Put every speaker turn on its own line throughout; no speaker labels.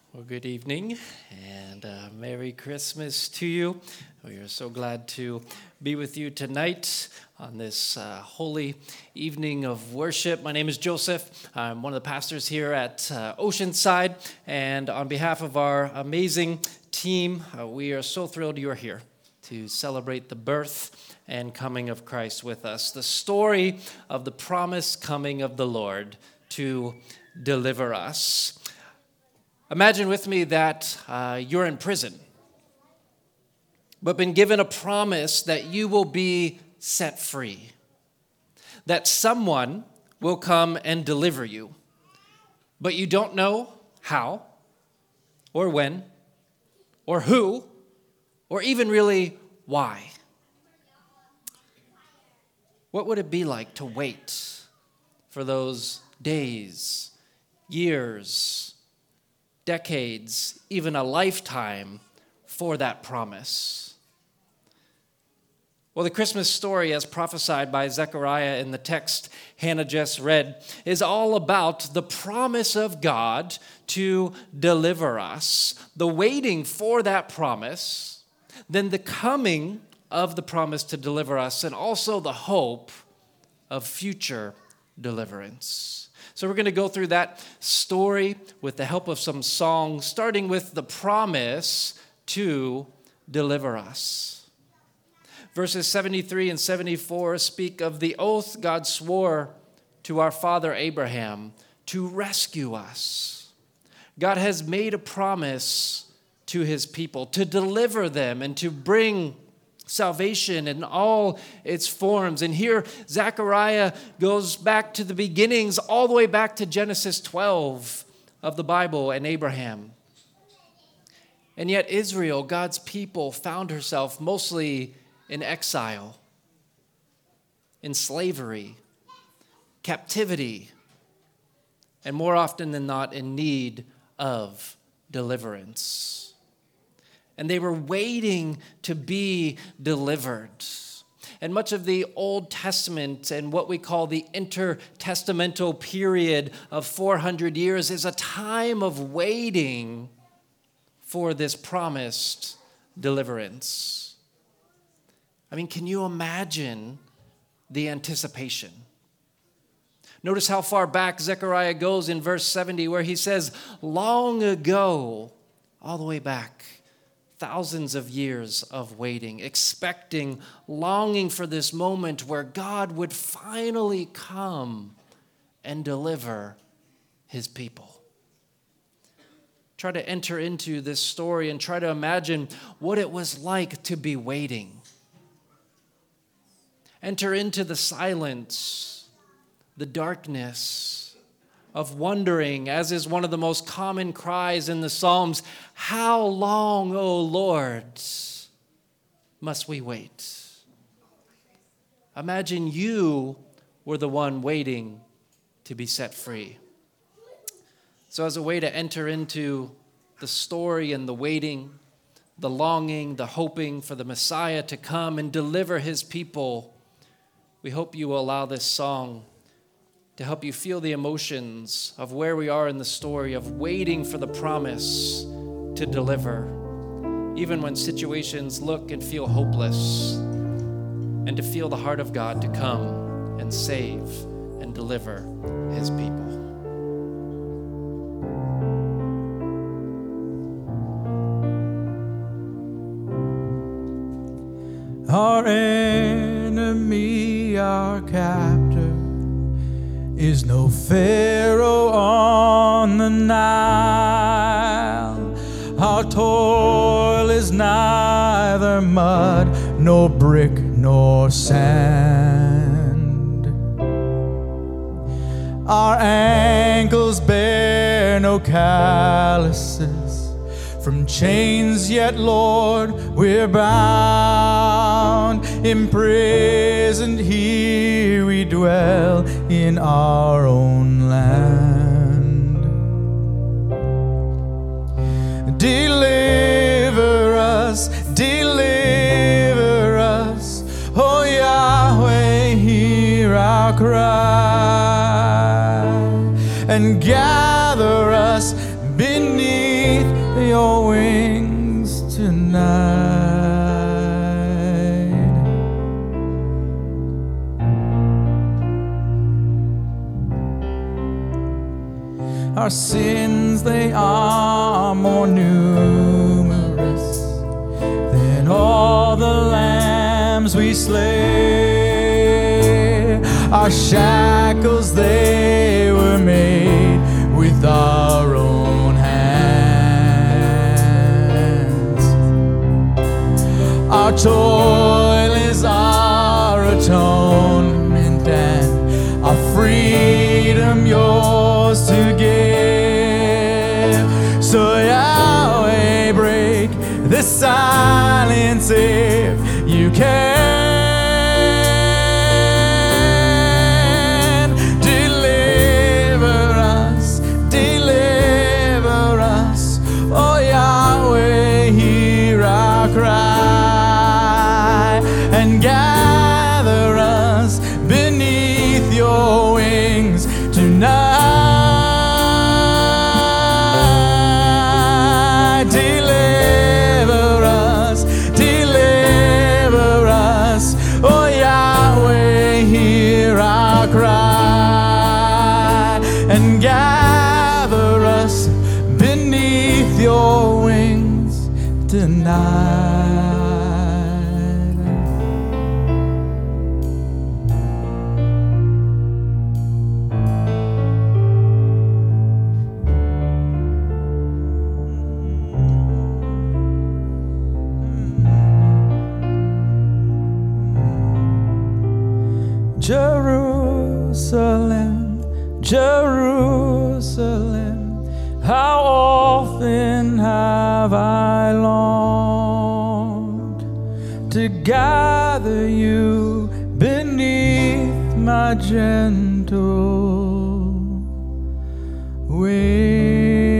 Well, good evening and Merry Christmas to you. We are so glad to be with you tonight on this holy evening of worship. My name is Joseph. I'm one of the pastors here at Oceanside, and on behalf of our amazing team, we are so thrilled you are here to celebrate the birth and coming of Christ with us. The story of the promised coming of the Lord to deliver us. Imagine with me that you're in prison, but been given a promise that you will be set free, that someone will come and deliver you, but you don't know how, or when, or who, or even really why. What would it be like to wait for those days, years, decades, even a lifetime for that promise? Well, the Christmas story, as prophesied by Zechariah in the text Hannah just read, is all about the promise of God to deliver us, the waiting for that promise, then the coming of the promise to deliver us, and also the hope of future deliverance. So we're going to go through that story with the help of some songs, starting with the promise to deliver us. Verses 73 and 74 speak of the oath God swore to our father Abraham to rescue us. God has made a promise to his people to deliver them and to bring salvation in all its forms. And here, Zechariah goes back to the beginnings, all the way back to Genesis 12 of the Bible and Abraham. And yet Israel, God's people, found herself mostly in exile, in slavery, captivity, and more often than not in need of deliverance. And they were waiting to be delivered. And much of the Old Testament and what we call the intertestamental period of 400 years is a time of waiting for this promised deliverance. I mean, can you imagine the anticipation? Notice how far back Zechariah goes in verse 70, where he says, long ago, all the way back, thousands of years of waiting, expecting, longing for this moment where God would finally come and deliver his people. Try to enter into this story and try to imagine what it was like to be waiting. Enter into the silence, the darkness of wondering, as is one of the most common cries in the Psalms, how long, O Lord, must we wait? Imagine you were the one waiting to be set free. So as a way to enter into the story and the waiting, the longing, the hoping for the Messiah to come and deliver his people, we hope you will allow this song to help you feel the emotions of where we are in the story of waiting for the promise to deliver, even when situations look and feel hopeless, and to feel the heart of God to come and save and deliver his people.
Our enemy, our captor, is no Pharaoh on the Nile. Our toil is neither mud, nor brick, nor sand. Our ankles bear no calluses from chains, yet, Lord, we're bound. Imprisoned here we dwell in our own land. Deliver us, oh Yahweh, hear our cry, and gather us beneath your wings tonight. Our sins, they are more numerous than all the lambs we slay. Our shackles, they were made with our own hands. Our toil is our atonement, and our freedom yours to give. So Yahweh, break the silence if you can. Deliver us, oh Yahweh, hear our cry, and gather us beneath your wings tonight. And gather us beneath your wings tonight. Jerusalem, Jerusalem, how often have I longed to gather you beneath my gentle wings.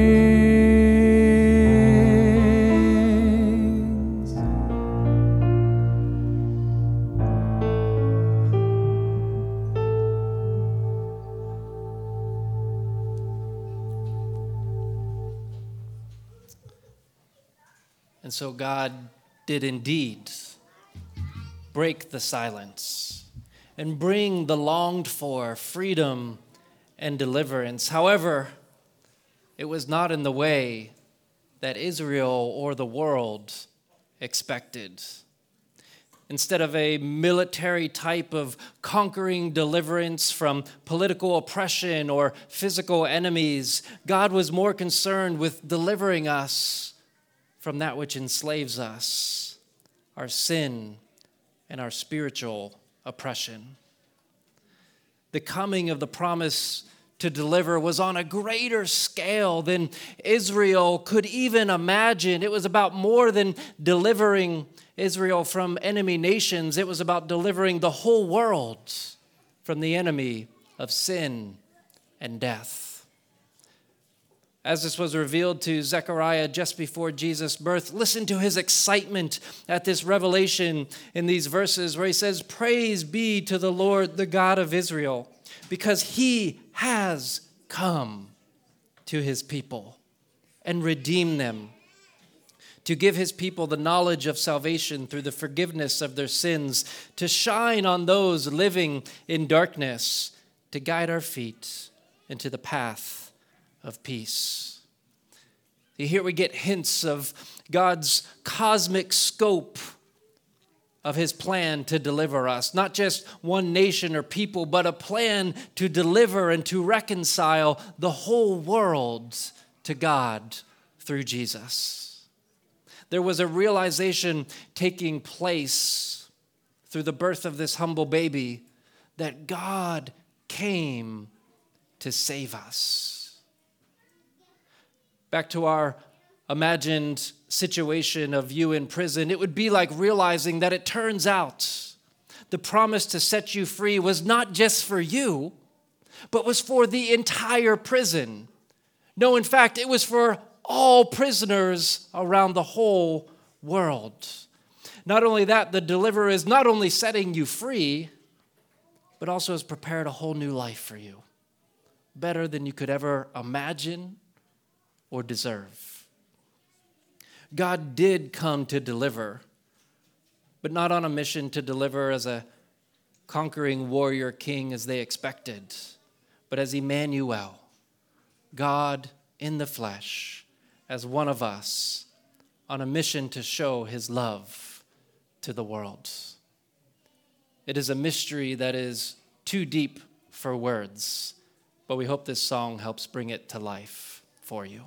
And so God did indeed break the silence and bring the longed for freedom and deliverance. However, it was not in the way that Israel or the world expected. Instead of a military type of conquering deliverance from political oppression or physical enemies, God was more concerned with delivering us from that which enslaves us, our sin and our spiritual oppression. The coming of the promise to deliver was on a greater scale than Israel could even imagine. It was about more than delivering Israel from enemy nations. It was about delivering the whole world from the enemy of sin and death. As this was revealed to Zechariah just before Jesus' birth, listen to his excitement at this revelation in these verses where he says, "Praise be to the Lord, the God of Israel, because he has come to his people and redeemed them, to give his people the knowledge of salvation through the forgiveness of their sins, to shine on those living in darkness, to guide our feet into the path of peace." Here we get hints of God's cosmic scope of his plan to deliver us. Not just one nation or people, but a plan to deliver and to reconcile the whole world to God through Jesus. There was a realization taking place through the birth of this humble baby that God came to save us. Back to our imagined situation of you in prison, it would be like realizing that it turns out the promise to set you free was not just for you, but was for the entire prison. No, in fact, it was for all prisoners around the whole world. Not only that, the deliverer is not only setting you free, but also has prepared a whole new life for you, better than you could ever imagine or deserve. God did come to deliver, but not on a mission to deliver as a conquering warrior king as they expected, but as Emmanuel, God in the flesh, as one of us, on a mission to show his love to the world. It is a mystery that is too deep for words, but we hope this song helps bring it to life for you.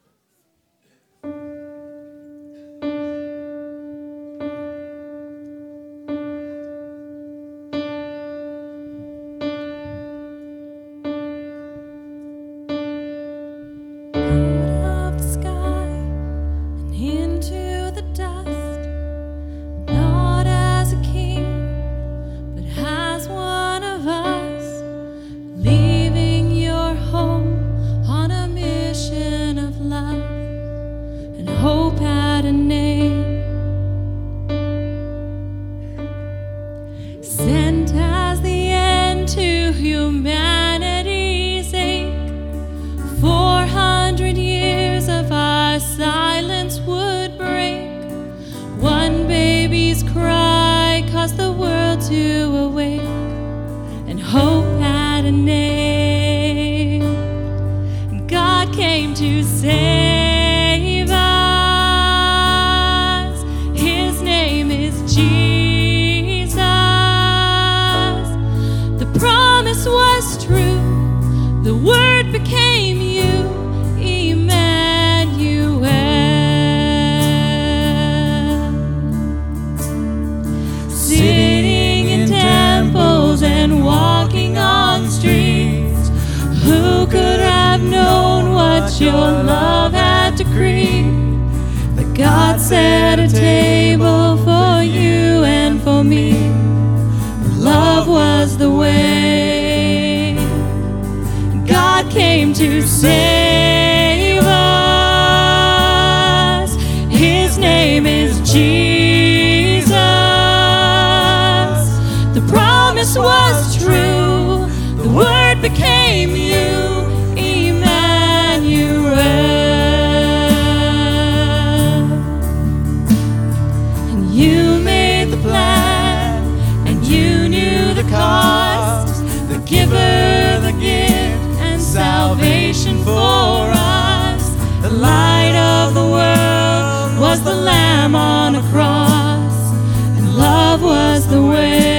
Hope had a name, sent as the end to humanity's ache. 400 years of our silence would break. One baby's cry caused the world to awake, and hope had a name, and God came to save. Was true, the word became you, Emmanuel. Sitting in temples and walking on streets, who could have known what your love had decreed? But God set a table for you and for me. Love was the way. God came to save us. His name is Jesus. The promise was true. The word became you, Emmanuel. And you made the plan, and you knew the cost, the giver, the gift, salvation for us. The light of the world was the Lamb on a cross, and love was the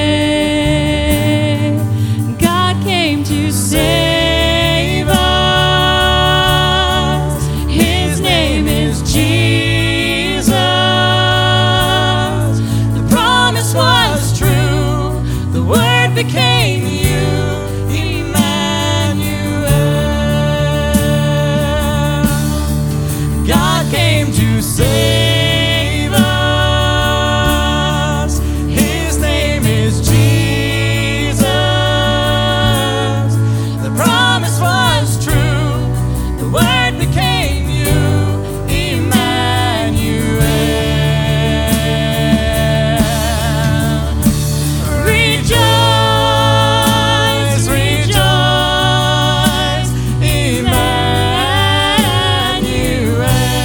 way. God came to save us. His name is Jesus. The promise was true. The word became you. Save us. His name is Jesus. The promise was true. The word became you, Emmanuel. Rejoice, rejoice, Emmanuel.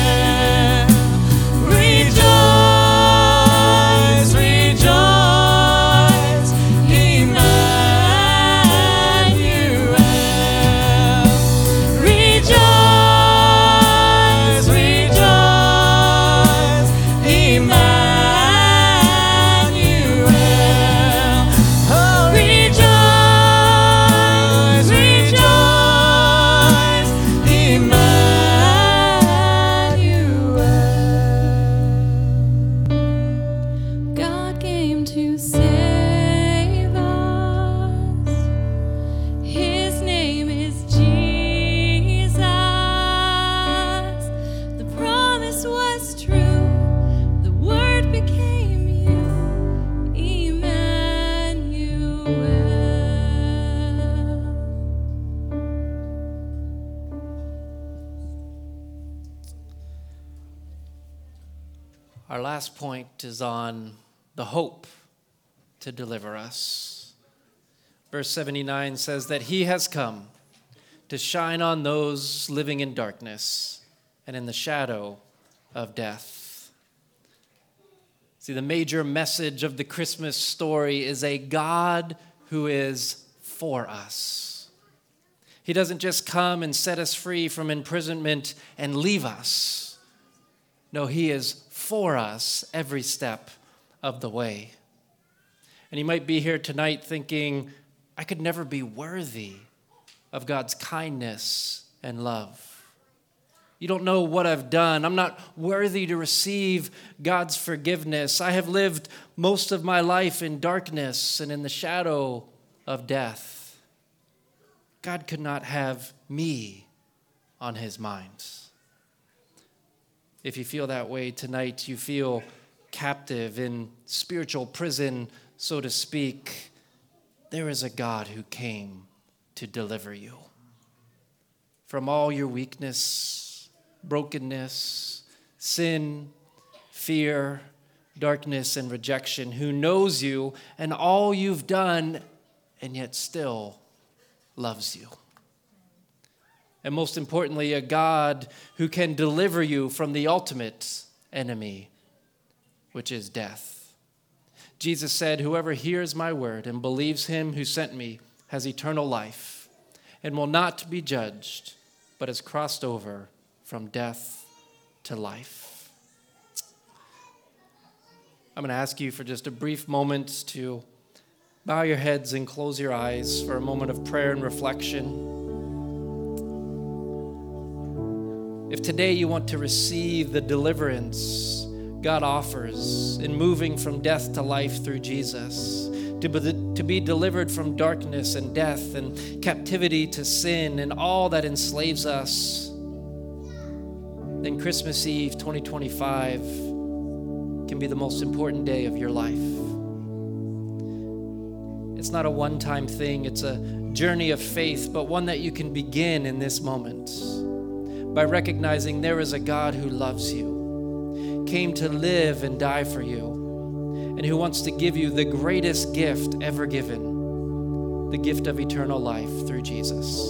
To save us. His name is Jesus. The promise was true. The word became you, Emmanuel.
Our last point is on the hope to deliver us. Verse 79 says that he has come to shine on those living in darkness and in the shadow of death. See, the major message of the Christmas story is a God who is for us. He doesn't just come and set us free from imprisonment and leave us. No, he is for us every step of the way. And you might be here tonight thinking, I could never be worthy of God's kindness and love. You don't know what I've done. I'm not worthy to receive God's forgiveness. I have lived most of my life in darkness and in the shadow of death. God could not have me on his mind. If you feel that way tonight, you feel captive in spiritual prison, so to speak, there is a God who came to deliver you from all your weakness, brokenness, sin, fear, darkness, and rejection, who knows you and all you've done, and yet still loves you. And most importantly, a God who can deliver you from the ultimate enemy, which is death. Jesus said, whoever hears my word and believes him who sent me has eternal life and will not be judged, but has crossed over from death to life. I'm going to ask you for just a brief moment to bow your heads and close your eyes for a moment of prayer and reflection. If today you want to receive the deliverance God offers in moving from death to life through Jesus, to be delivered from darkness and death and captivity to sin and all that enslaves us, then Christmas Eve 2025 can be the most important day of your life. It's not a one-time thing, it's a journey of faith, but one that you can begin in this moment by recognizing there is a God who loves you, came to live and die for you, and who wants to give you the greatest gift ever given, the gift of eternal life through Jesus.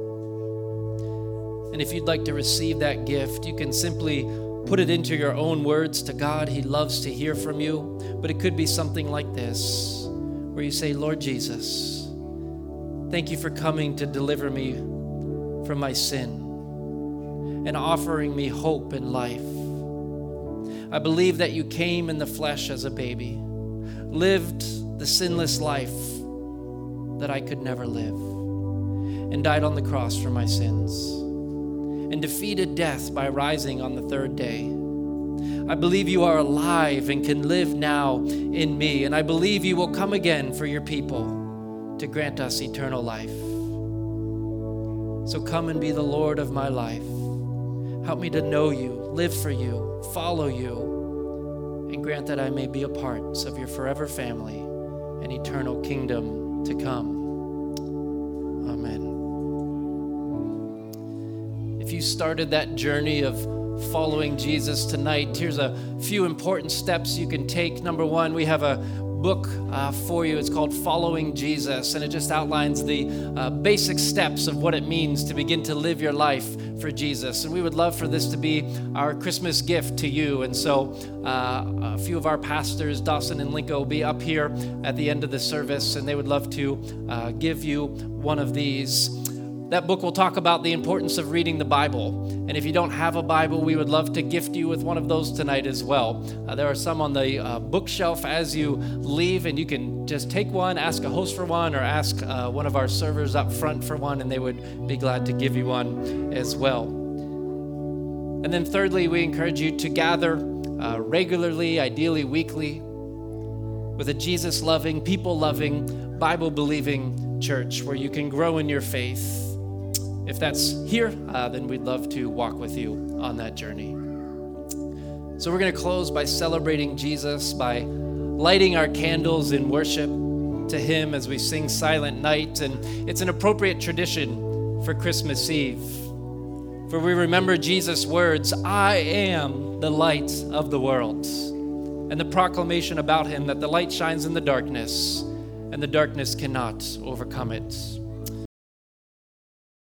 And if you'd like to receive that gift, you can simply put it into your own words to God. He loves to hear from you, but it could be something like this, where you say, Lord Jesus, thank you for coming to deliver me from my sin and offering me hope and life. I believe that you came in the flesh as a baby, lived the sinless life that I could never live, and died on the cross for my sins, and defeated death by rising on the third day. I believe you are alive and can live now in me, and I believe you will come again for your people to grant us eternal life. So come and be the Lord of my life. Help me to know you, live for you, follow you, and grant that I may be a part of your forever family and eternal kingdom to come. Amen. If you started that journey of following Jesus tonight, here's a few important steps you can take. Number one, we have a book for you. It's called Following Jesus, and it just outlines the basic steps of what it means to begin to live your life for Jesus. And we would love for this to be our Christmas gift to you. And so a few of our pastors, Dawson and Lincoln, will be up here at the end of the service, and they would love to give you one of these. That book will talk about the importance of reading the Bible. And if you don't have a Bible, we would love to gift you with one of those tonight as well. There are some on the bookshelf as you leave, and you can just take one, ask a host for one, or ask one of our servers up front for one, and they would be glad to give you one as well. And then thirdly, we encourage you to gather regularly, ideally weekly, with a Jesus-loving, people-loving, Bible-believing church where you can grow in your faith. If that's here, then we'd love to walk with you on that journey. So we're going to close by celebrating Jesus, by lighting our candles in worship to him as we sing Silent Night. And it's an appropriate tradition for Christmas Eve, for we remember Jesus' words, I am the light of the world, and the proclamation about him that the light shines in the darkness, and the darkness cannot overcome it.